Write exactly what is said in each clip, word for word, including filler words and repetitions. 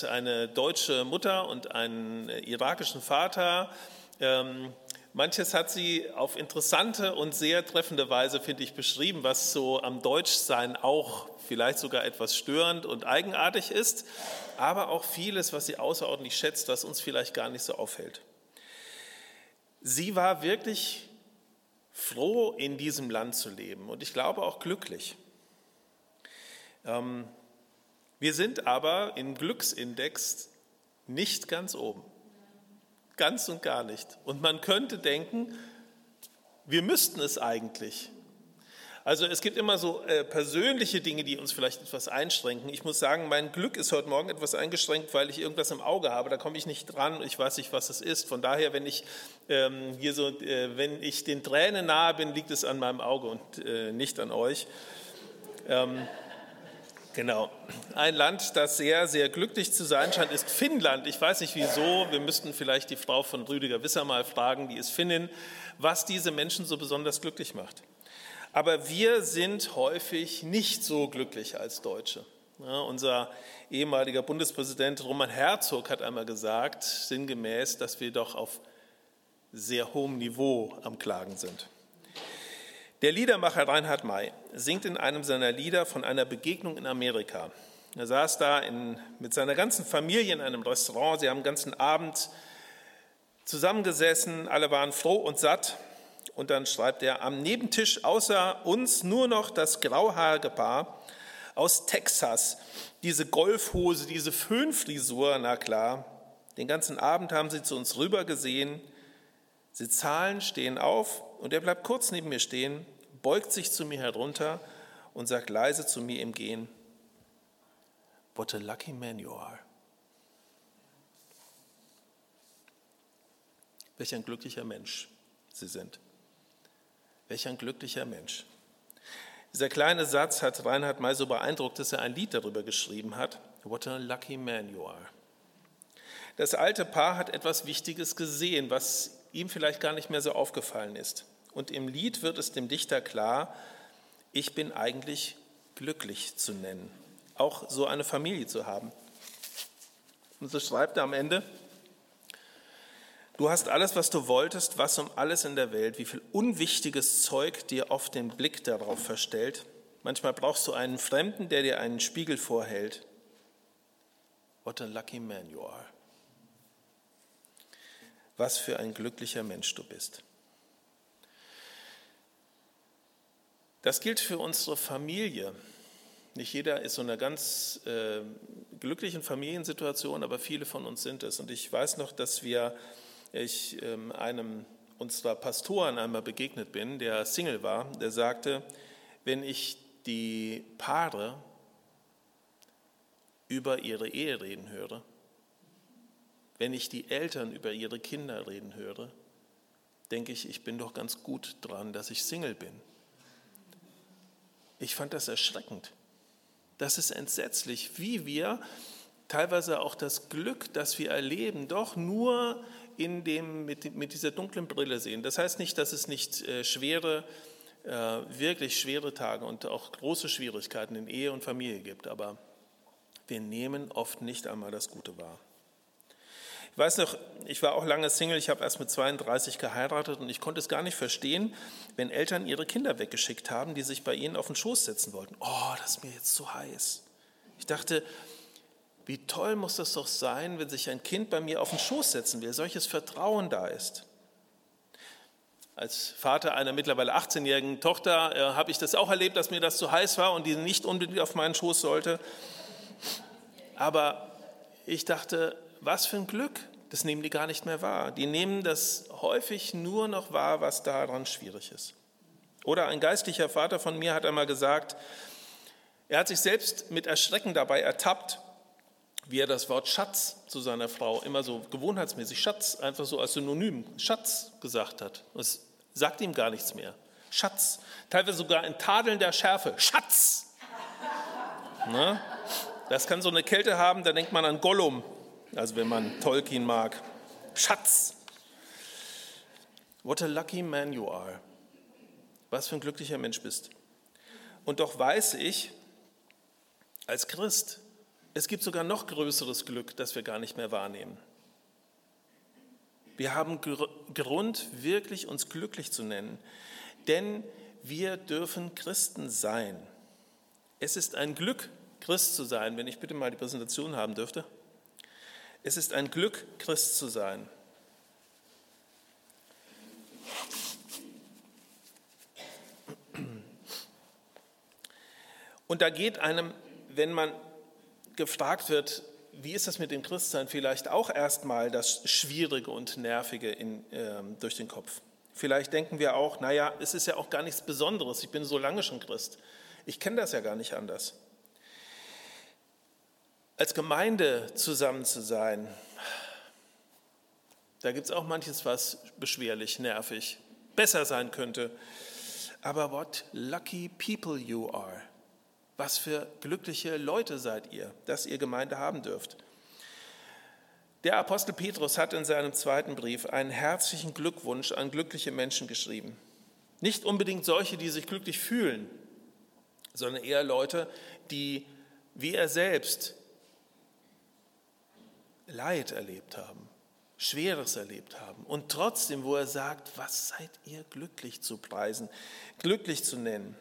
hat eine deutsche Mutter und einen irakischen Vater. Ähm, manches hat sie auf interessante und sehr treffende Weise, finde ich, beschrieben, was so am Deutschsein auch vielleicht sogar etwas störend und eigenartig ist, aber auch vieles, was sie außerordentlich schätzt, was uns vielleicht gar nicht so auffällt. Sie war wirklich froh, in diesem Land zu leben und ich glaube auch glücklich. Ähm, wir sind aber im Glücksindex nicht ganz oben. Ganz und gar nicht. Und man könnte denken, wir müssten es eigentlich. Also es gibt immer so äh, persönliche Dinge, die uns vielleicht etwas einschränken. Ich muss sagen, mein Glück ist heute Morgen etwas eingeschränkt, weil ich irgendwas im Auge habe. Da komme ich nicht dran. Ich weiß nicht, was es ist. Von daher, wenn ich ähm, hier so, äh, wenn ich den Tränen nahe bin, liegt es an meinem Auge und äh, nicht an euch. Ähm, genau. Ein Land, das sehr, sehr glücklich zu sein scheint, ist Finnland. Ich weiß nicht wieso. Wir müssten vielleicht die Frau von Rüdiger Wisser mal fragen, die ist Finnin, was diese Menschen so besonders glücklich macht. Aber wir sind häufig nicht so glücklich als Deutsche. Ja, unser ehemaliger Bundespräsident Roman Herzog hat einmal gesagt, sinngemäß, dass wir doch auf sehr hohem Niveau am Klagen sind. Der Liedermacher Reinhard May singt in einem seiner Lieder von einer Begegnung in Amerika. Er saß da in, mit seiner ganzen Familie in einem Restaurant. Sie haben den ganzen Abend zusammengesessen, alle waren froh und satt. Und dann schreibt er, am Nebentisch außer uns nur noch das grauhaarige Paar aus Texas. Diese Golfhose, diese Föhnfrisur, na klar. Den ganzen Abend haben sie zu uns rüber gesehen. Sie zahlen, stehen auf und er bleibt kurz neben mir stehen, beugt sich zu mir herunter und sagt leise zu mir im Gehen, what a lucky man you are. Welch ein glücklicher Mensch Sie sind. Welch ein glücklicher Mensch. Dieser kleine Satz hat Reinhard May so beeindruckt, dass er ein Lied darüber geschrieben hat. What a lucky man you are. Das alte Paar hat etwas Wichtiges gesehen, was ihm vielleicht gar nicht mehr so aufgefallen ist. Und im Lied wird es dem Dichter klar, ich bin eigentlich glücklich zu nennen, auch so eine Familie zu haben. Und so schreibt er am Ende, du hast alles, was du wolltest, was um alles in der Welt, wie viel unwichtiges Zeug dir oft den Blick darauf verstellt. Manchmal brauchst du einen Fremden, der dir einen Spiegel vorhält. What a lucky man you are. Was für ein glücklicher Mensch du bist. Das gilt für unsere Familie. Nicht jeder ist so in einer ganz äh, glücklichen Familiensituation, aber viele von uns sind es. Und ich weiß noch, dass wir ich ähm, einem unserer Pastoren einmal begegnet bin, der Single war, der sagte, wenn ich die Paare über ihre Ehe reden höre, wenn ich die Eltern über ihre Kinder reden höre, denke ich, ich bin doch ganz gut dran, dass ich Single bin. Ich fand das erschreckend. Das ist entsetzlich, wie wir teilweise auch das Glück, das wir erleben, doch nur in dem, mit, mit dieser dunklen Brille sehen. Das heißt nicht, dass es nicht äh, schwere, äh, wirklich schwere Tage und auch große Schwierigkeiten in Ehe und Familie gibt, aber wir nehmen oft nicht einmal das Gute wahr. Ich weiß noch, ich war auch lange Single, ich habe erst mit zweiunddreißig geheiratet und ich konnte es gar nicht verstehen, wenn Eltern ihre Kinder weggeschickt haben, die sich bei ihnen auf den Schoß setzen wollten. Oh, das ist mir jetzt zu heiß. Ich dachte, wie toll muss das doch sein, wenn sich ein Kind bei mir auf den Schoß setzen will, solches Vertrauen da ist. Als Vater einer mittlerweile achtzehnjährigen Tochter äh, habe ich das auch erlebt, dass mir das zu heiß war und die nicht unbedingt auf meinen Schoß sollte. Aber ich dachte, was für ein Glück, das nehmen die gar nicht mehr wahr. Die nehmen das häufig nur noch wahr, was daran schwierig ist. Oder ein geistlicher Vater von mir hat einmal gesagt, er hat sich selbst mit Erschrecken dabei ertappt, wie er das Wort Schatz zu seiner Frau immer so gewohnheitsmäßig, Schatz, einfach so als Synonym, Schatz gesagt hat. Es sagt ihm gar nichts mehr. Schatz, teilweise sogar in tadelnder Schärfe, Schatz. Na? Das kann so eine Kälte haben, da denkt man an Gollum, also wenn man Tolkien mag. Schatz. What a lucky man you are. Was für ein glücklicher Mensch bist. Und doch weiß ich, als Christ, es gibt sogar noch größeres Glück, das wir gar nicht mehr wahrnehmen. Wir haben Grund, wirklich uns glücklich zu nennen, denn wir dürfen Christen sein. Es ist ein Glück, Christ zu sein, wenn ich bitte mal die Präsentation haben dürfte. Es ist ein Glück, Christ zu sein. Und da geht einem, wenn man gefragt wird, wie ist das mit dem Christsein, vielleicht auch erstmal das Schwierige und Nervige in, äh, durch den Kopf. Vielleicht denken wir auch, naja, es ist ja auch gar nichts Besonderes, ich bin so lange schon Christ. Ich kenne das ja gar nicht anders. Als Gemeinde zusammen zu sein, da gibt es auch manches, was beschwerlich, nervig, besser sein könnte. Aber what lucky people you are. Was für glückliche Leute seid ihr, dass ihr Gemeinde haben dürft. Der Apostel Petrus hat in seinem zweiten Brief einen herzlichen Glückwunsch an glückliche Menschen geschrieben. Nicht unbedingt solche, die sich glücklich fühlen, sondern eher Leute, die, wie er selbst, Leid erlebt haben, Schweres erlebt haben. Und trotzdem, wo er sagt, was seid ihr glücklich zu preisen, glücklich zu nennen.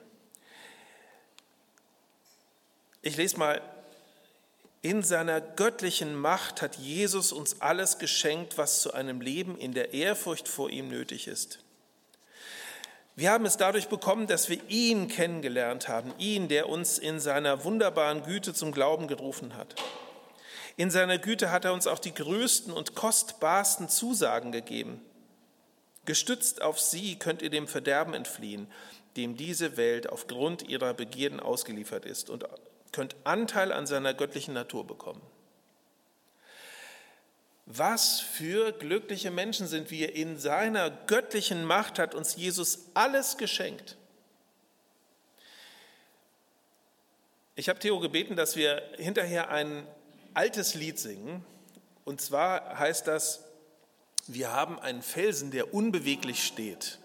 Ich lese mal, in seiner göttlichen Macht hat Jesus uns alles geschenkt, was zu einem Leben in der Ehrfurcht vor ihm nötig ist. Wir haben es dadurch bekommen, dass wir ihn kennengelernt haben, ihn, der uns in seiner wunderbaren Güte zum Glauben gerufen hat. In seiner Güte hat er uns auch die größten und kostbarsten Zusagen gegeben. Gestützt auf sie könnt ihr dem Verderben entfliehen, dem diese Welt aufgrund ihrer Begierden ausgeliefert ist, und könnt Anteil an seiner göttlichen Natur bekommen. Was für glückliche Menschen sind wir. In seiner göttlichen Macht hat uns Jesus alles geschenkt. Ich habe Theo gebeten, dass wir hinterher ein altes Lied singen. Und zwar heißt das, wir haben einen Felsen, der unbeweglich steht.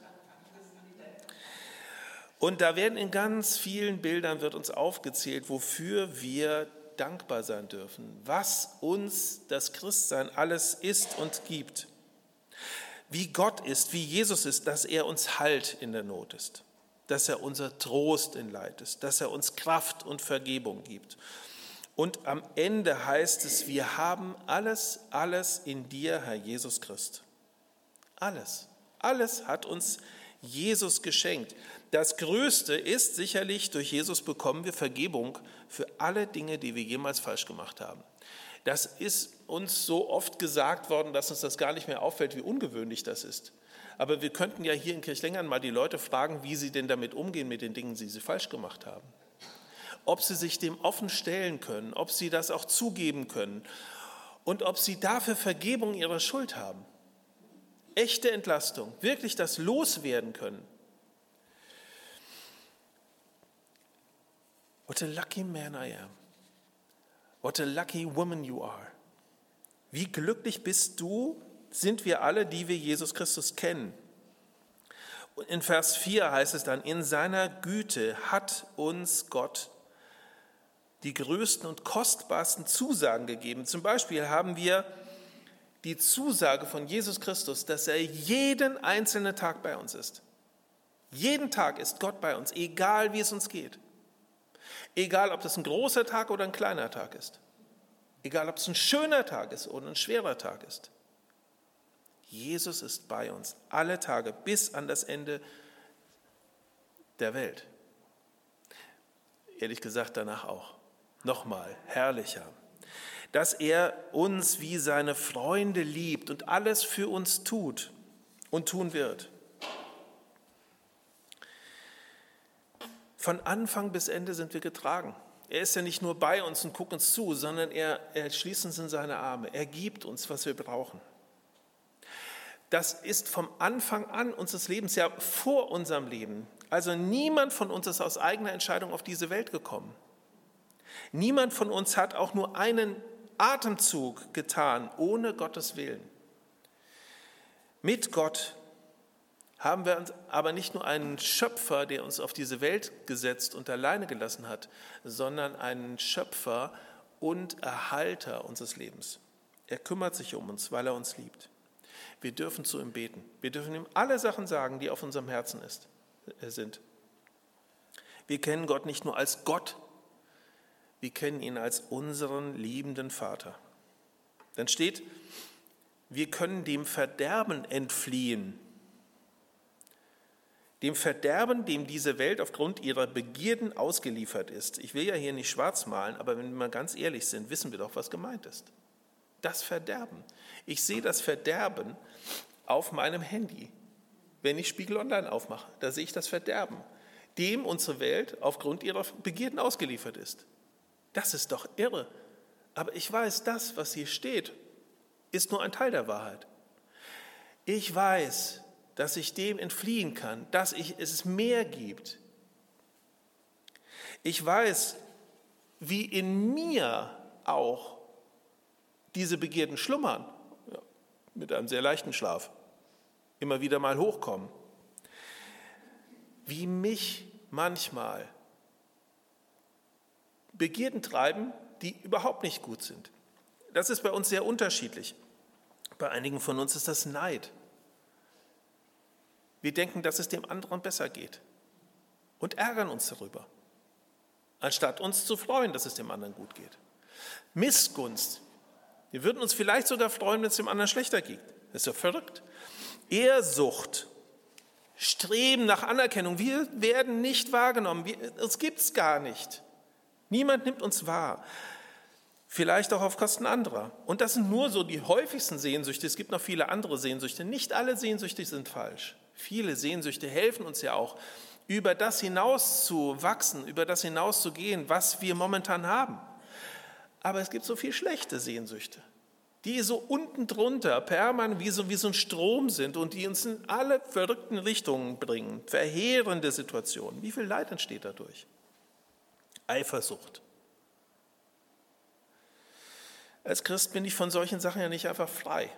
Und da werden in ganz vielen Bildern wird uns aufgezählt, wofür wir dankbar sein dürfen, was uns das Christsein alles ist und gibt. Wie Gott ist, wie Jesus ist, dass er uns Halt in der Not ist, dass er unser Trost in Leid ist, dass er uns Kraft und Vergebung gibt. Und am Ende heißt es, wir haben alles, alles in dir, Herr Jesus Christ. Alles, alles hat uns Jesus geschenkt. Das Größte ist sicherlich, durch Jesus bekommen wir Vergebung für alle Dinge, die wir jemals falsch gemacht haben. Das ist uns so oft gesagt worden, dass uns das gar nicht mehr auffällt, wie ungewöhnlich das ist. Aber wir könnten ja hier in Kirchlengern mal die Leute fragen, wie sie denn damit umgehen mit den Dingen, die sie falsch gemacht haben. Ob sie sich dem offen stellen können, ob sie das auch zugeben können und ob sie dafür Vergebung ihrer Schuld haben. Echte Entlastung, wirklich das loswerden können. What a lucky man I am. What a lucky woman you are. Wie glücklich bist du, sind wir alle, die wir Jesus Christus kennen. Und in Vers vier heißt es dann, in seiner Güte hat uns Gott die größten und kostbarsten Zusagen gegeben. Zum Beispiel haben wir die Zusage von Jesus Christus, dass er jeden einzelnen Tag bei uns ist. Jeden Tag ist Gott bei uns, egal wie es uns geht. Egal, ob das ein großer Tag oder ein kleiner Tag ist. Egal, ob es ein schöner Tag ist oder ein schwerer Tag ist. Jesus ist bei uns alle Tage bis an das Ende der Welt. Ehrlich gesagt, danach auch. Nochmal, herrlicher. Dass er uns wie seine Freunde liebt und alles für uns tut und tun wird. Von Anfang bis Ende sind wir getragen. Er ist ja nicht nur bei uns und guckt uns zu, sondern er, er schließt uns in seine Arme. Er gibt uns, was wir brauchen. Das ist vom Anfang an unseres Lebens, ja vor unserem Leben. Also niemand von uns ist aus eigener Entscheidung auf diese Welt gekommen. Niemand von uns hat auch nur einen Atemzug getan, ohne Gottes Willen. Mit Gott haben wir uns aber nicht nur einen Schöpfer, der uns auf diese Welt gesetzt und alleine gelassen hat, sondern einen Schöpfer und Erhalter unseres Lebens. Er kümmert sich um uns, weil er uns liebt. Wir dürfen zu ihm beten. Wir dürfen ihm alle Sachen sagen, die auf unserem Herzen ist, äh, sind. Wir kennen Gott nicht nur als Gott, wir kennen ihn als unseren liebenden Vater. Dann steht, wir können dem Verderben entfliehen. Dem Verderben, dem diese Welt aufgrund ihrer Begierden ausgeliefert ist. Ich will ja hier nicht schwarz malen, aber wenn wir mal ganz ehrlich sind, wissen wir doch, was gemeint ist. Das Verderben. Ich sehe das Verderben auf meinem Handy. Wenn ich Spiegel Online aufmache, da sehe ich das Verderben, dem unsere Welt aufgrund ihrer Begierden ausgeliefert ist. Das ist doch irre. Aber ich weiß, das, was hier steht, ist nur ein Teil der Wahrheit. Ich weiß, dass ich dem entfliehen kann, dass ich, es mehr gibt. Ich weiß, wie in mir auch diese Begierden schlummern, ja, mit einem sehr leichten Schlaf, immer wieder mal hochkommen. Wie mich manchmal Begierden treiben, die überhaupt nicht gut sind. Das ist bei uns sehr unterschiedlich. Bei einigen von uns ist das Neid. Wir denken, dass es dem anderen besser geht und ärgern uns darüber, anstatt uns zu freuen, dass es dem anderen gut geht. Missgunst. Wir würden uns vielleicht sogar freuen, wenn es dem anderen schlechter geht. Das ist ja verrückt. Ehrsucht. Streben nach Anerkennung. Wir werden nicht wahrgenommen. Wir, uns gibt es gar nicht. Niemand nimmt uns wahr. Vielleicht auch auf Kosten anderer. Und das sind nur so die häufigsten Sehnsüchte. Es gibt noch viele andere Sehnsüchte. Nicht alle Sehnsüchte sind falsch. Viele Sehnsüchte helfen uns ja auch, über das hinaus zu wachsen, über das hinaus zu gehen, was wir momentan haben. Aber es gibt so viel schlechte Sehnsüchte, die so unten drunter permanent wie so, wie so ein Strom sind und die uns in alle verrückten Richtungen bringen. Verheerende Situationen. Wie viel Leid entsteht dadurch? Eifersucht. Als Christ bin ich von solchen Sachen ja nicht einfach frei.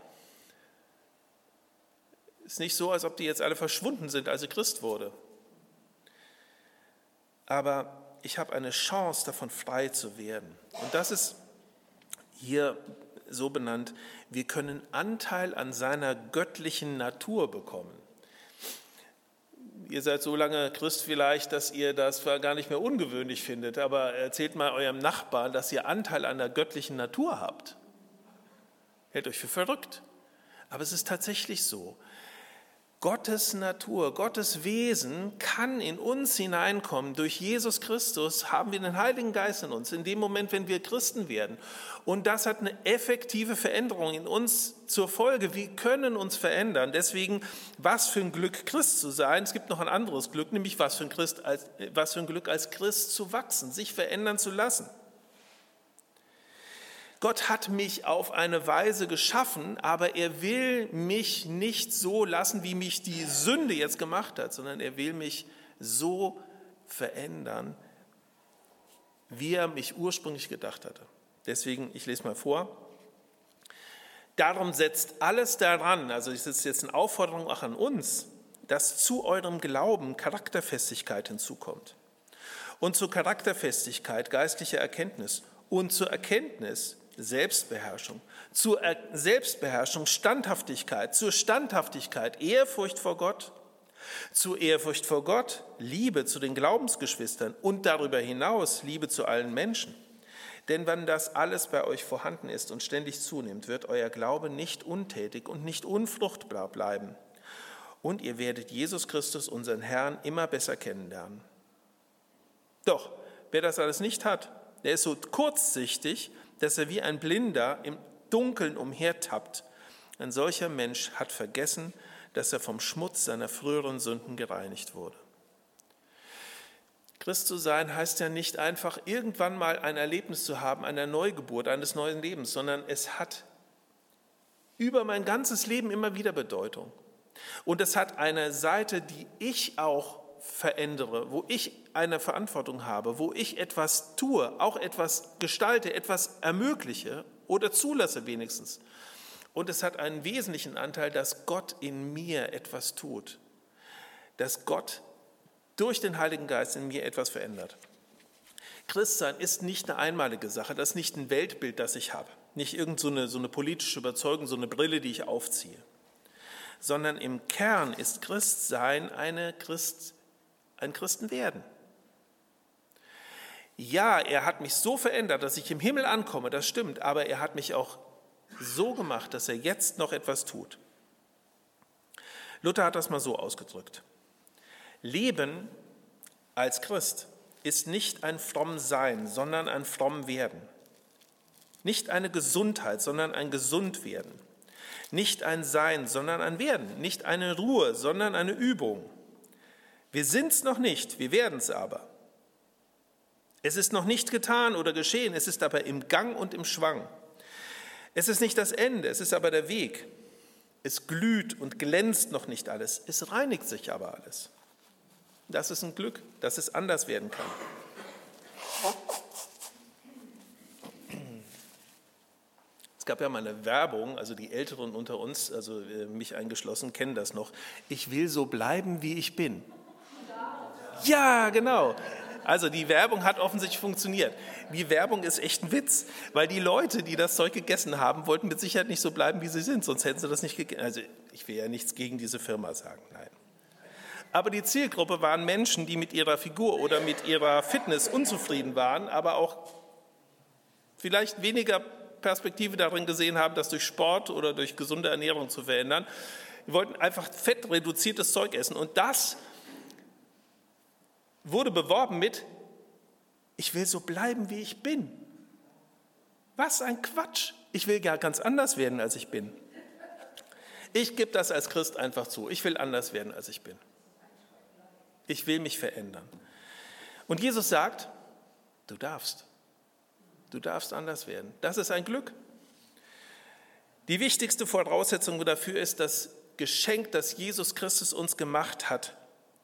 Es ist nicht so, als ob die jetzt alle verschwunden sind, als ich Christ wurde. Aber ich habe eine Chance, davon frei zu werden. Und das ist hier so benannt, wir können Anteil an seiner göttlichen Natur bekommen. Ihr seid so lange Christ vielleicht, dass ihr das gar nicht mehr ungewöhnlich findet, aber erzählt mal eurem Nachbarn, dass ihr Anteil an der göttlichen Natur habt. Hält euch für verrückt. Aber es ist tatsächlich so. Gottes Natur, Gottes Wesen kann in uns hineinkommen. Durch Jesus Christus haben wir den Heiligen Geist in uns, in dem Moment, wenn wir Christen werden. Und das hat eine effektive Veränderung in uns zur Folge. Wir können uns verändern. Deswegen, was für ein Glück, Christ zu sein. Es gibt noch ein anderes Glück, nämlich was für ein, Christ als, was für ein Glück, als Christ zu wachsen, sich verändern zu lassen. Gott hat mich auf eine Weise geschaffen, aber er will mich nicht so lassen, wie mich die Sünde jetzt gemacht hat, sondern er will mich so verändern, wie er mich ursprünglich gedacht hatte. Deswegen, ich lese mal vor. Darum setzt alles daran, also das ist jetzt eine Aufforderung auch an uns, dass zu eurem Glauben Charakterfestigkeit hinzukommt. Und zur Charakterfestigkeit geistliche Erkenntnis und zur Erkenntnis Selbstbeherrschung, zur Selbstbeherrschung Standhaftigkeit, zur Standhaftigkeit Ehrfurcht vor Gott, zur Ehrfurcht vor Gott Liebe zu den Glaubensgeschwistern und darüber hinaus Liebe zu allen Menschen. Denn wenn das alles bei euch vorhanden ist und ständig zunimmt, wird euer Glaube nicht untätig und nicht unfruchtbar bleiben. Und ihr werdet Jesus Christus, unseren Herrn, immer besser kennenlernen. Doch, wer das alles nicht hat, der ist so kurzsichtig, dass er wie ein Blinder im Dunkeln umhertappt. Ein solcher Mensch hat vergessen, dass er vom Schmutz seiner früheren Sünden gereinigt wurde. Christ zu sein heißt ja nicht einfach irgendwann mal ein Erlebnis zu haben, einer Neugeburt, eines neuen Lebens, sondern es hat über mein ganzes Leben immer wieder Bedeutung. Und es hat eine Seite, die ich auch verändere, wo ich eine Verantwortung habe, wo ich etwas tue, auch etwas gestalte, etwas ermögliche oder zulasse wenigstens. Und es hat einen wesentlichen Anteil, dass Gott in mir etwas tut, dass Gott durch den Heiligen Geist in mir etwas verändert. Christsein ist nicht eine einmalige Sache, das ist nicht ein Weltbild, das ich habe, nicht irgend so eine, so eine politische Überzeugung, so eine Brille, die ich aufziehe, sondern im Kern ist Christsein eine Christ, ein Christenwerden. Ja, er hat mich so verändert, dass ich im Himmel ankomme, das stimmt, aber er hat mich auch so gemacht, dass er jetzt noch etwas tut. Luther hat das mal so ausgedrückt: Leben als Christ ist nicht ein fromm Sein, sondern ein fromm Werden. Nicht eine Gesundheit, sondern ein Gesundwerden. Nicht ein Sein, sondern ein Werden. Nicht eine Ruhe, sondern eine Übung. Wir sind es noch nicht, wir werden es aber. Es ist noch nicht getan oder geschehen, es ist aber im Gang und im Schwang. Es ist nicht das Ende, es ist aber der Weg. Es glüht und glänzt noch nicht alles, es reinigt sich aber alles. Das ist ein Glück, dass es anders werden kann. Es gab ja mal eine Werbung, also die Älteren unter uns, also mich eingeschlossen, kennen das noch. Ich will so bleiben, wie ich bin. Ja, genau. Also die Werbung hat offensichtlich funktioniert. Die Werbung ist echt ein Witz, weil die Leute, die das Zeug gegessen haben, wollten mit Sicherheit nicht so bleiben, wie sie sind, sonst hätten sie das nicht gegessen. Also ich will ja nichts gegen diese Firma sagen, nein. Aber die Zielgruppe waren Menschen, die mit ihrer Figur oder mit ihrer Fitness unzufrieden waren, aber auch vielleicht weniger Perspektive darin gesehen haben, das durch Sport oder durch gesunde Ernährung zu verändern. Die wollten einfach fettreduziertes Zeug essen. Und das wurde beworben mit: Ich will so bleiben, wie ich bin. Was ein Quatsch. Ich will ja ganz anders werden, als ich bin. Ich gebe das als Christ einfach zu. Ich will anders werden, als ich bin. Ich will mich verändern. Und Jesus sagt, du darfst. Du darfst anders werden. Das ist ein Glück. Die wichtigste Voraussetzung dafür ist das Geschenk, das Jesus Christus uns gemacht hat.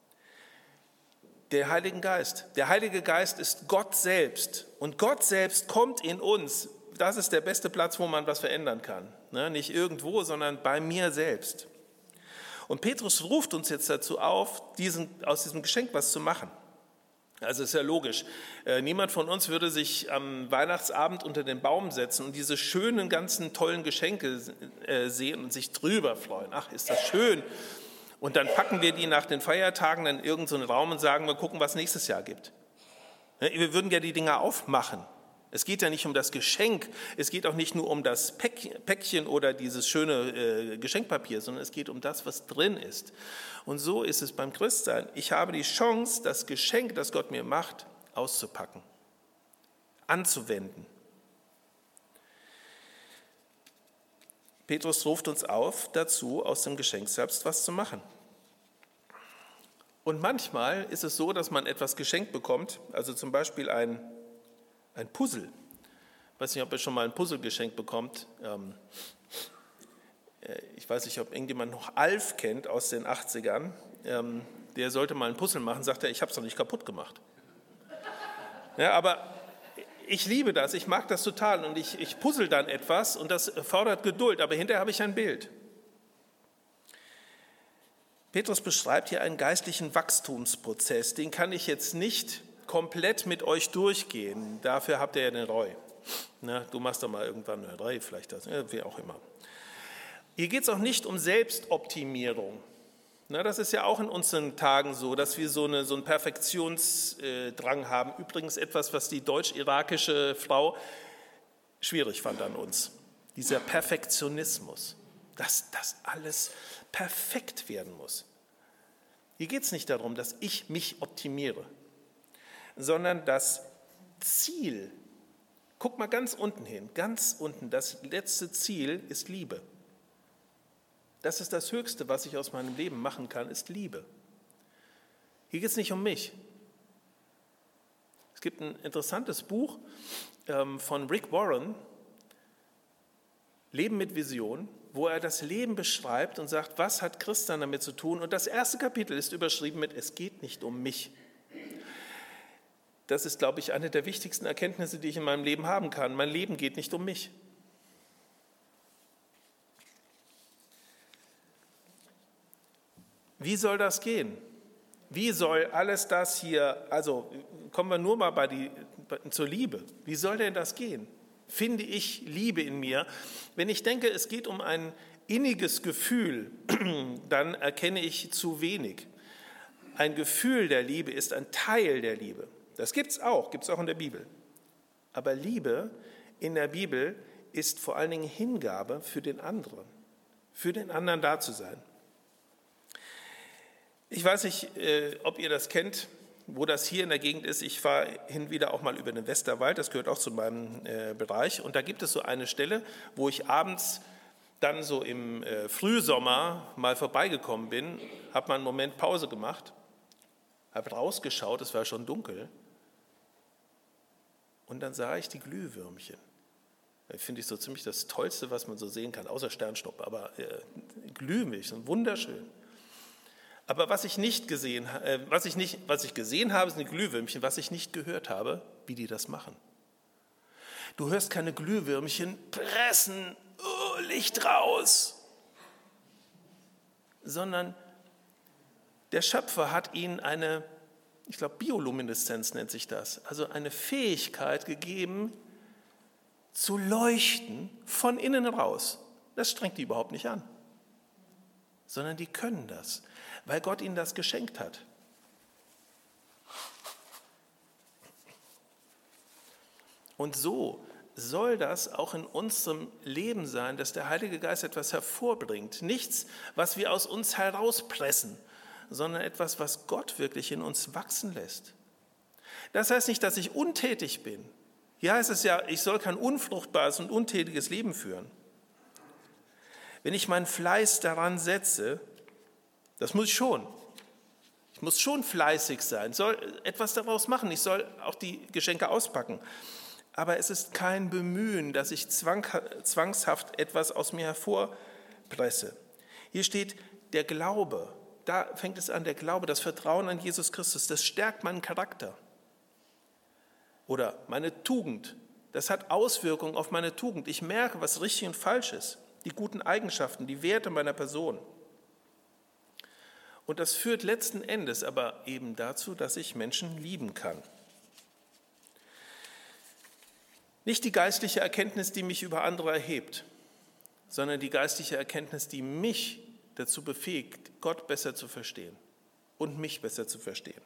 Der Heilige Geist. Der Heilige Geist ist Gott selbst. Und Gott selbst kommt in uns. Das ist der beste Platz, wo man was verändern kann. Nicht irgendwo, sondern bei mir selbst. Und Petrus ruft uns jetzt dazu auf, diesen, aus diesem Geschenk was zu machen. Also ist ja logisch. Niemand von uns würde sich am Weihnachtsabend unter den Baum setzen und diese schönen, ganzen tollen Geschenke sehen und sich drüber freuen. Ach, ist das schön. Und dann packen wir die nach den Feiertagen in irgendeinen Raum und sagen, wir gucken, was nächstes Jahr gibt. Wir würden ja die Dinger aufmachen. Es geht ja nicht um das Geschenk, es geht auch nicht nur um das Päckchen oder dieses schöne Geschenkpapier, sondern es geht um das, was drin ist. Und so ist es beim Christsein. Ich habe die Chance, das Geschenk, das Gott mir macht, auszupacken, anzuwenden. Petrus ruft uns auf, dazu aus dem Geschenk selbst was zu machen. Und manchmal ist es so, dass man etwas geschenkt bekommt, also zum Beispiel ein, ein Puzzle. Ich weiß nicht, ob ihr schon mal ein Puzzle geschenkt bekommt. Ich weiß nicht, ob irgendjemand noch Alf kennt aus den achtzigern. Der sollte mal ein Puzzle machen, sagt er, ich habe es noch nicht kaputt gemacht. Ja, aber ich liebe das, ich mag das total und ich, ich puzzle dann etwas und das fordert Geduld, aber hinterher habe ich ein Bild. Petrus beschreibt hier einen geistlichen Wachstumsprozess, den kann ich jetzt nicht komplett mit euch durchgehen, dafür habt ihr ja den Roy. Na, du machst doch mal irgendwann eine Reihe, vielleicht das, wie auch immer. Hier geht es auch nicht um Selbstoptimierung. Na, das ist ja auch in unseren Tagen so, dass wir so, eine, so einen Perfektionsdrang haben. Übrigens etwas, was die deutsch-irakische Frau schwierig fand an uns. Dieser Perfektionismus, dass das alles perfekt werden muss. Hier geht es nicht darum, dass ich mich optimiere, sondern das Ziel, guck mal ganz unten hin, ganz unten, das letzte Ziel ist Liebe. Das ist das Höchste, was ich aus meinem Leben machen kann, ist Liebe. Hier geht es nicht um mich. Es gibt ein interessantes Buch von Rick Warren, Leben mit Vision, wo er das Leben beschreibt und sagt, was hat Christsein damit zu tun? Und das erste Kapitel ist überschrieben mit, es geht nicht um mich. Das ist, glaube ich, eine der wichtigsten Erkenntnisse, die ich in meinem Leben haben kann. Mein Leben geht nicht um mich. Wie soll das gehen? Wie soll alles das hier, also kommen wir nur mal bei die, zur Liebe. Wie soll denn das gehen? Finde ich Liebe in mir? Wenn ich denke, es geht um ein inniges Gefühl, dann erkenne ich zu wenig. Ein Gefühl der Liebe ist ein Teil der Liebe. Das gibt es auch, gibt es auch in der Bibel. Aber Liebe in der Bibel ist vor allen Dingen Hingabe für den anderen, für den anderen da zu sein. Ich weiß nicht, ob ihr das kennt, wo das hier in der Gegend ist. Ich fahre hin und wieder auch mal über den Westerwald, das gehört auch zu meinem Bereich. Und da gibt es so eine Stelle, wo ich abends dann so im Frühsommer mal vorbeigekommen bin, habe mal einen Moment Pause gemacht, habe rausgeschaut, es war schon dunkel. Und dann sah ich die Glühwürmchen. Das finde ich so ziemlich das Tollste, was man so sehen kann, außer Sternschnuppe. Aber äh, Glühwürmchen, wunderschön. Aber was ich nicht gesehen, äh, was ich nicht, was ich gesehen habe, sind die Glühwürmchen. Was ich nicht gehört habe, wie die das machen. Du hörst keine Glühwürmchen pressen, oh, Licht raus, sondern der Schöpfer hat ihnen eine, ich glaube, Biolumineszenz nennt sich das, also eine Fähigkeit gegeben, zu leuchten von innen raus. Das strengt die überhaupt nicht an, sondern die können das, weil Gott ihnen das geschenkt hat. Und so soll das auch in unserem Leben sein, dass der Heilige Geist etwas hervorbringt. Nichts, was wir aus uns herauspressen, sondern etwas, was Gott wirklich in uns wachsen lässt. Das heißt nicht, dass ich untätig bin. Hier heißt es ja, ich soll kein unfruchtbares und untätiges Leben führen. Wenn ich meinen Fleiß daran setze, das muss ich schon. Ich muss schon fleißig sein, soll etwas daraus machen, ich soll auch die Geschenke auspacken. Aber es ist kein Bemühen, dass ich zwangshaft etwas aus mir hervorpresse. Hier steht der Glaube, da fängt es an, der Glaube, das Vertrauen an Jesus Christus, das stärkt meinen Charakter. Oder meine Tugend, das hat Auswirkungen auf meine Tugend. Ich merke, was richtig und falsch ist, die guten Eigenschaften, die Werte meiner Person. Und das führt letzten Endes aber eben dazu, dass ich Menschen lieben kann. Nicht die geistliche Erkenntnis, die mich über andere erhebt, sondern die geistliche Erkenntnis, die mich dazu befähigt, Gott besser zu verstehen und mich besser zu verstehen.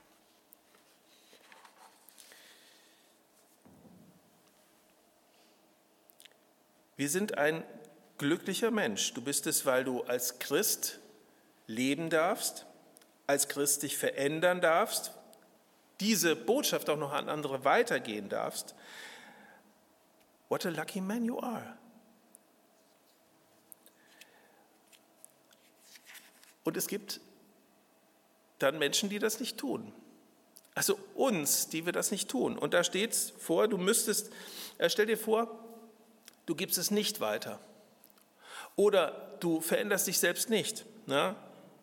Wir sind ein glücklicher Mensch. Du bist es, weil du als Christ leben darfst, als Christ dich verändern darfst, diese Botschaft auch noch an andere weitergehen darfst. What a lucky man you are. Und es gibt dann Menschen, die das nicht tun. Also uns, die wir das nicht tun. Und da steht es vor, du müsstest, äh, stell dir vor, du gibst es nicht weiter. Oder du veränderst dich selbst nicht. Na?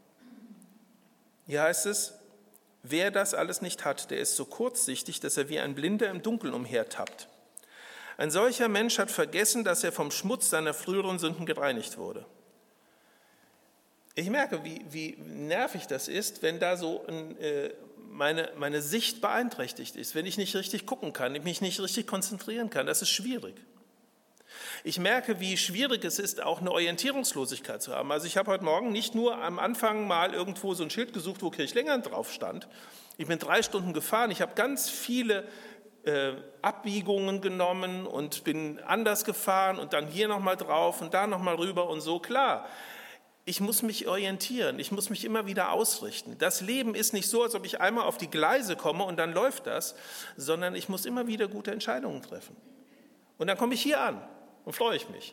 Hier heißt es, wer das alles nicht hat, der ist so kurzsichtig, dass er wie ein Blinder im Dunkeln umhertappt. Ein solcher Mensch hat vergessen, dass er vom Schmutz seiner früheren Sünden gereinigt wurde. Ich merke, wie, wie nervig das ist, wenn da so ein, äh, meine, meine Sicht beeinträchtigt ist, wenn ich nicht richtig gucken kann, ich mich nicht richtig konzentrieren kann. Das ist schwierig. Ich merke, wie schwierig es ist, auch eine Orientierungslosigkeit zu haben. Also ich habe heute Morgen nicht nur am Anfang mal irgendwo so ein Schild gesucht, wo Kirchlängern drauf stand. Ich bin drei Stunden gefahren, ich habe ganz viele äh, Abbiegungen genommen und bin anders gefahren und dann hier nochmal drauf und da nochmal rüber und so. Klar, ich muss mich orientieren, ich muss mich immer wieder ausrichten. Das Leben ist nicht so, als ob ich einmal auf die Gleise komme und dann läuft das, sondern ich muss immer wieder gute Entscheidungen treffen. Und dann komme ich hier an. Und freue ich mich.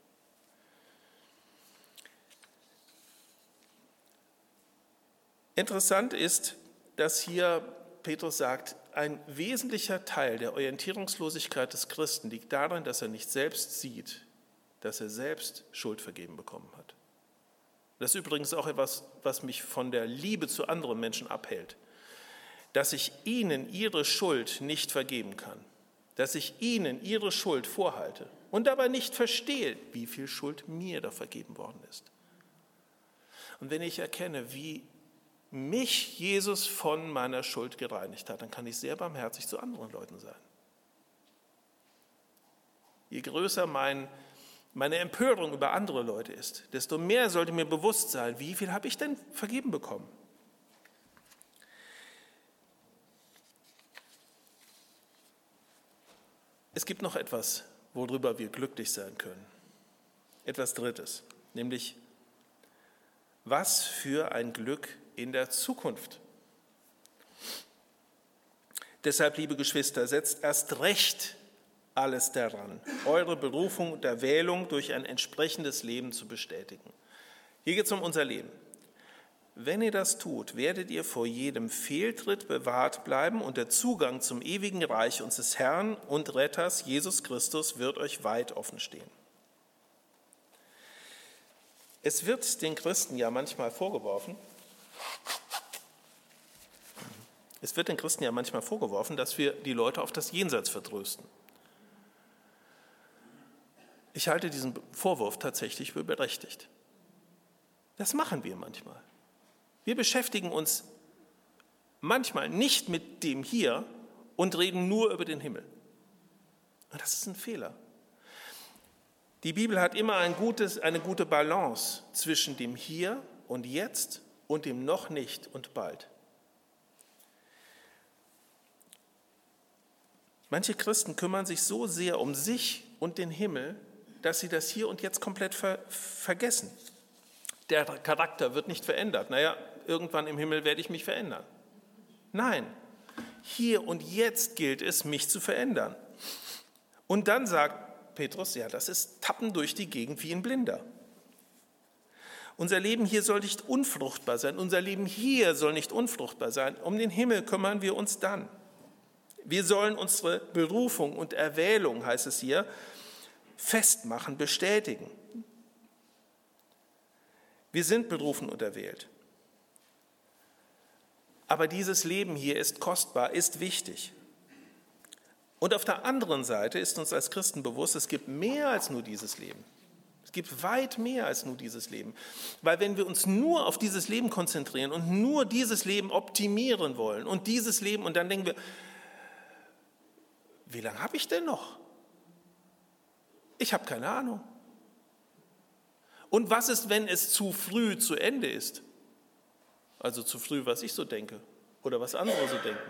Interessant ist, dass hier Petrus sagt, ein wesentlicher Teil der Orientierungslosigkeit des Christen liegt darin, dass er nicht selbst sieht, dass er selbst Schuld vergeben bekommen hat. Das ist übrigens auch etwas, was mich von der Liebe zu anderen Menschen abhält, dass ich ihnen ihre Schuld nicht vergeben kann, dass ich ihnen ihre Schuld vorhalte und dabei nicht verstehe, wie viel Schuld mir da vergeben worden ist. Und wenn ich erkenne, wie mich Jesus von meiner Schuld gereinigt hat, dann kann ich sehr barmherzig zu anderen Leuten sein. Je größer mein, meine Empörung über andere Leute ist, desto mehr sollte mir bewusst sein, wie viel habe ich denn vergeben bekommen? Es gibt noch etwas, worüber wir glücklich sein können. Etwas Drittes, nämlich was für ein Glück in der Zukunft. Deshalb, liebe Geschwister, setzt erst recht alles daran, eure Berufung und Erwählung durch ein entsprechendes Leben zu bestätigen. Hier geht es um unser Leben. Wenn ihr das tut, werdet ihr vor jedem Fehltritt bewahrt bleiben und der Zugang zum ewigen Reich unseres Herrn und Retters Jesus Christus wird euch weit offen stehen. Es wird den Christen ja manchmal vorgeworfen, es wird den Christen ja manchmal vorgeworfen, dass wir die Leute auf das Jenseits vertrösten. Ich halte diesen Vorwurf tatsächlich für berechtigt. Das machen wir manchmal. Wir beschäftigen uns manchmal nicht mit dem Hier und reden nur über den Himmel. Und das ist ein Fehler. Die Bibel hat immer ein gutes, eine gute Balance zwischen dem Hier und Jetzt und dem Noch nicht und bald. Manche Christen kümmern sich so sehr um sich und den Himmel, dass sie das Hier und Jetzt komplett ver- vergessen. Der Charakter wird nicht verändert. Naja, irgendwann im Himmel werde ich mich verändern. Nein, hier und jetzt gilt es, mich zu verändern. Und dann sagt Petrus, ja, das ist Tappen durch die Gegend wie ein Blinder. Unser Leben hier soll nicht unfruchtbar sein. Unser Leben hier soll nicht unfruchtbar sein. Um den Himmel kümmern wir uns dann. Wir sollen unsere Berufung und Erwählung, heißt es hier, festmachen, bestätigen. Wir sind berufen und erwählt. Aber dieses Leben hier ist kostbar, ist wichtig. Und auf der anderen Seite ist uns als Christen bewusst, es gibt mehr als nur dieses Leben. Es gibt weit mehr als nur dieses Leben. Weil wenn wir uns nur auf dieses Leben konzentrieren und nur dieses Leben optimieren wollen und dieses Leben, und dann denken wir, wie lange habe ich denn noch? Ich habe keine Ahnung. Und was ist, wenn es zu früh zu Ende ist? Also zu früh, was ich so denke oder was andere so denken.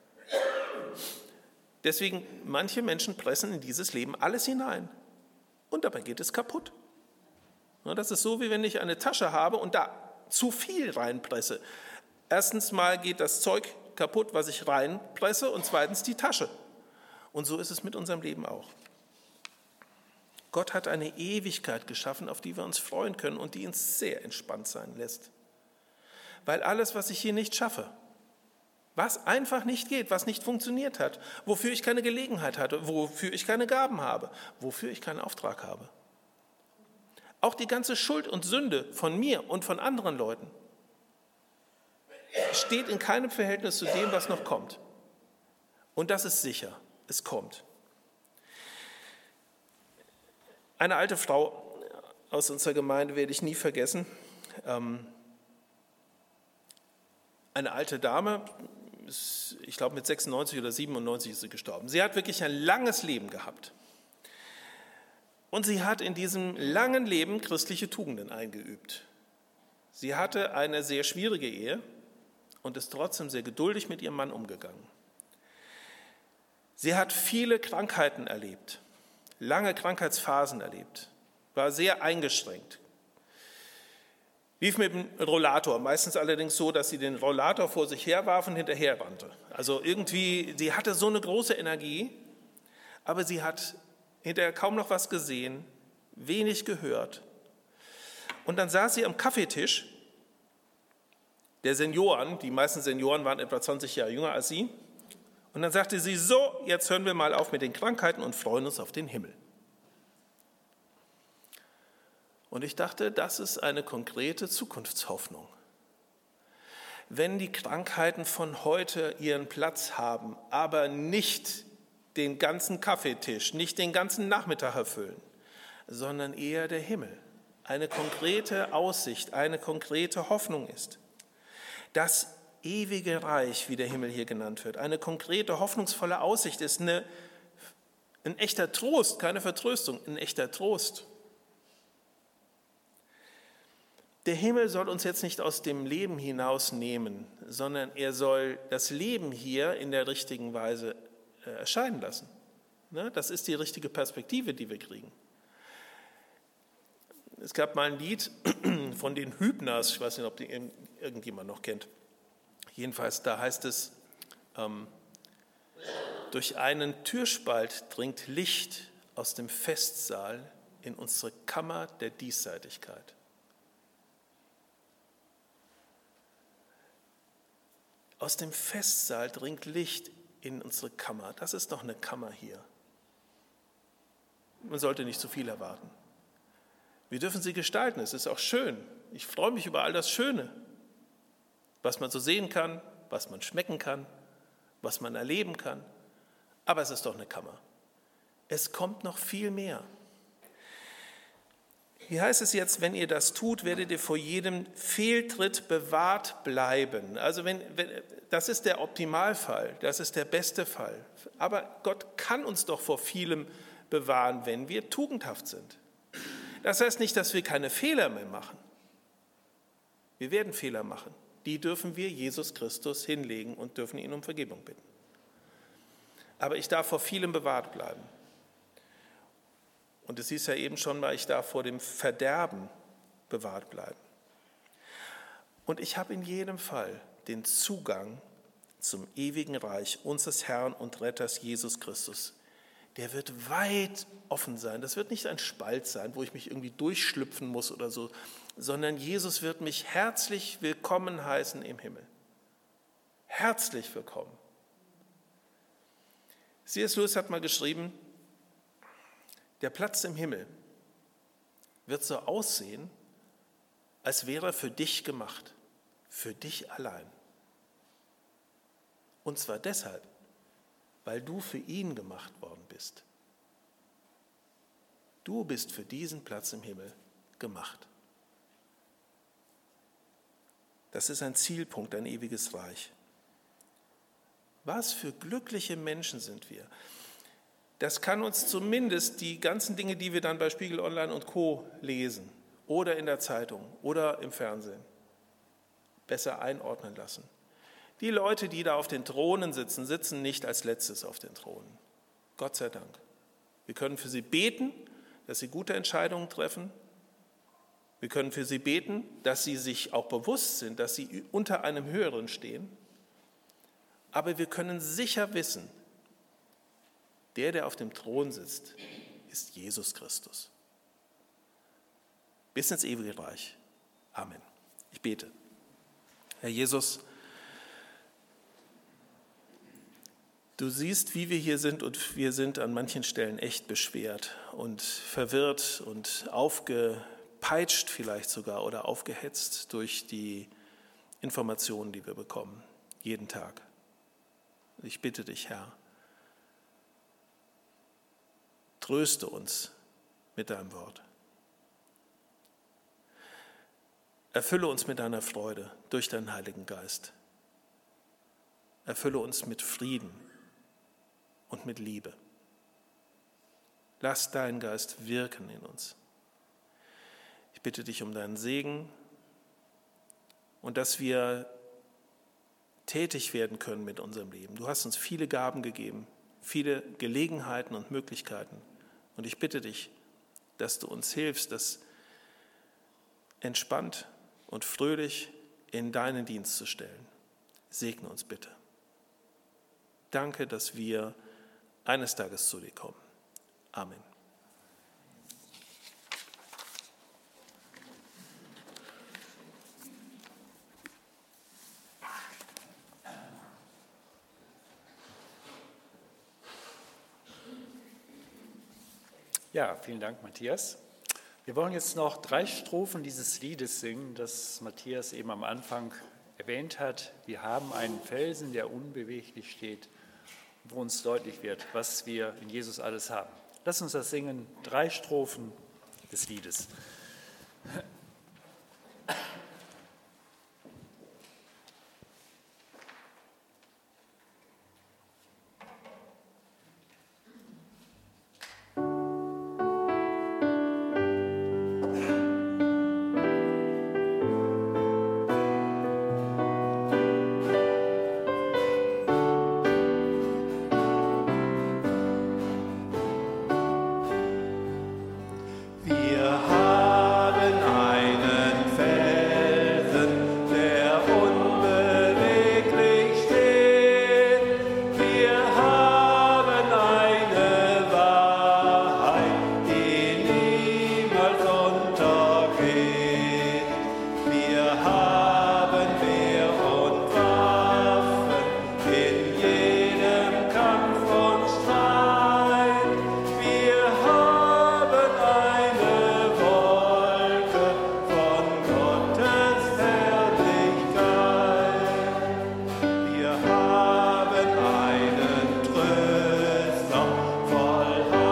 Deswegen, manche Menschen pressen in dieses Leben alles hinein und dabei geht es kaputt. Das ist so, wie wenn ich eine Tasche habe und da zu viel reinpresse. Erstens mal geht das Zeug kaputt, was ich reinpresse, und zweitens die Tasche. Und so ist es mit unserem Leben auch. Gott hat eine Ewigkeit geschaffen, auf die wir uns freuen können und die uns sehr entspannt sein lässt. Weil alles, was ich hier nicht schaffe, was einfach nicht geht, was nicht funktioniert hat, wofür ich keine Gelegenheit hatte, wofür ich keine Gaben habe, wofür ich keinen Auftrag habe. Auch die ganze Schuld und Sünde von mir und von anderen Leuten steht in keinem Verhältnis zu dem, was noch kommt. Und das ist sicher, es kommt. Eine alte Frau aus unserer Gemeinde werde ich nie vergessen. Eine alte Dame, ich glaube mit sechsundneunzig oder siebenundneunzig ist sie gestorben. Sie hat wirklich ein langes Leben gehabt. Und sie hat in diesem langen Leben christliche Tugenden eingeübt. Sie hatte eine sehr schwierige Ehe und ist trotzdem sehr geduldig mit ihrem Mann umgegangen. Sie hat viele Krankheiten erlebt. Lange Krankheitsphasen erlebt, war sehr eingeschränkt. Lief mit dem Rollator, meistens allerdings so, dass sie den Rollator vor sich herwarf und hinterher rannte. Also irgendwie, sie hatte so eine große Energie, aber sie hat hinterher kaum noch was gesehen, wenig gehört. Und dann saß sie am Kaffeetisch der Senioren, die meisten Senioren waren etwa zwanzig Jahre jünger als sie, und dann sagte sie, so, jetzt hören wir mal auf mit den Krankheiten und freuen uns auf den Himmel. Und ich dachte, das ist eine konkrete Zukunftshoffnung. Wenn die Krankheiten von heute ihren Platz haben, aber nicht den ganzen Kaffeetisch, nicht den ganzen Nachmittag erfüllen, sondern eher der Himmel, eine konkrete Aussicht, eine konkrete Hoffnung ist, Das ewige Reich, wie der Himmel hier genannt wird, eine konkrete, hoffnungsvolle Aussicht ist eine, ein echter Trost, keine Vertröstung, ein echter Trost. Der Himmel soll uns jetzt nicht aus dem Leben hinausnehmen, sondern er soll das Leben hier in der richtigen Weise erscheinen lassen. Das ist die richtige Perspektive, die wir kriegen. Es gab mal ein Lied von den Hübners, ich weiß nicht, ob die irgendjemand noch kennt. Jedenfalls, da heißt es, ähm, durch einen Türspalt dringt Licht aus dem Festsaal in unsere Kammer der Diesseitigkeit. Aus dem Festsaal dringt Licht in unsere Kammer. Das ist doch eine Kammer hier. Man sollte nicht zu viel erwarten. Wir dürfen sie gestalten, es ist auch schön. Ich freue mich über all das Schöne, was man so sehen kann, was man schmecken kann, was man erleben kann. Aber es ist doch eine Kammer. Es kommt noch viel mehr. Hier heißt es jetzt, wenn ihr das tut, werdet ihr vor jedem Fehltritt bewahrt bleiben. Also wenn, wenn, das ist der Optimalfall, das ist der beste Fall. Aber Gott kann uns doch vor vielem bewahren, wenn wir tugendhaft sind. Das heißt nicht, dass wir keine Fehler mehr machen. Wir werden Fehler machen. Die dürfen wir Jesus Christus hinlegen und dürfen ihn um Vergebung bitten. Aber ich darf vor vielem bewahrt bleiben. Und es hieß ja eben schon mal, ich darf vor dem Verderben bewahrt bleiben. Und ich habe in jedem Fall den Zugang zum ewigen Reich unseres Herrn und Retters Jesus Christus. Der wird weit offen sein. Das wird nicht ein Spalt sein, wo ich mich irgendwie durchschlüpfen muss oder so, sondern Jesus wird mich herzlich willkommen heißen im Himmel. Herzlich willkommen. C S Lewis hat mal geschrieben, der Platz im Himmel wird so aussehen, als wäre er für dich gemacht, für dich allein. Und zwar deshalb, weil du für ihn gemacht worden bist. Du bist für diesen Platz im Himmel gemacht. Das ist ein Zielpunkt, ein ewiges Reich. Was für glückliche Menschen sind wir. Das kann uns zumindest die ganzen Dinge, die wir dann bei Spiegel Online und Co. lesen oder in der Zeitung oder im Fernsehen, besser einordnen lassen. Die Leute, die da auf den Thronen sitzen, sitzen nicht als Letztes auf den Thronen. Gott sei Dank. Wir können für sie beten, dass sie gute Entscheidungen treffen. Wir können für sie beten, dass sie sich auch bewusst sind, dass sie unter einem Höheren stehen. Aber wir können sicher wissen, der, der auf dem Thron sitzt, ist Jesus Christus. Bis ins ewige Reich. Amen. Ich bete. Herr Jesus, du siehst, wie wir hier sind und wir sind an manchen Stellen echt beschwert und verwirrt und aufgepeitscht vielleicht sogar oder aufgehetzt durch die Informationen, die wir bekommen, jeden Tag. Ich bitte dich, Herr, tröste uns mit deinem Wort. Erfülle uns mit deiner Freude durch deinen Heiligen Geist. Erfülle uns mit Frieden und mit Liebe. Lass deinen Geist wirken in uns. Ich bitte dich um deinen Segen und dass wir tätig werden können mit unserem Leben. Du hast uns viele Gaben gegeben, viele Gelegenheiten und Möglichkeiten. Und ich bitte dich, dass du uns hilfst, das entspannt und fröhlich in deinen Dienst zu stellen. Segne uns bitte. Danke, dass wir eines Tages zu dir kommen. Amen. Ja, vielen Dank, Matthias. Wir wollen jetzt noch drei Strophen dieses Liedes singen, das Matthias eben am Anfang erwähnt hat. Wir haben einen Felsen, der unbeweglich steht, wo uns deutlich wird, was wir in Jesus alles haben. Lass uns das singen, drei Strophen des Liedes.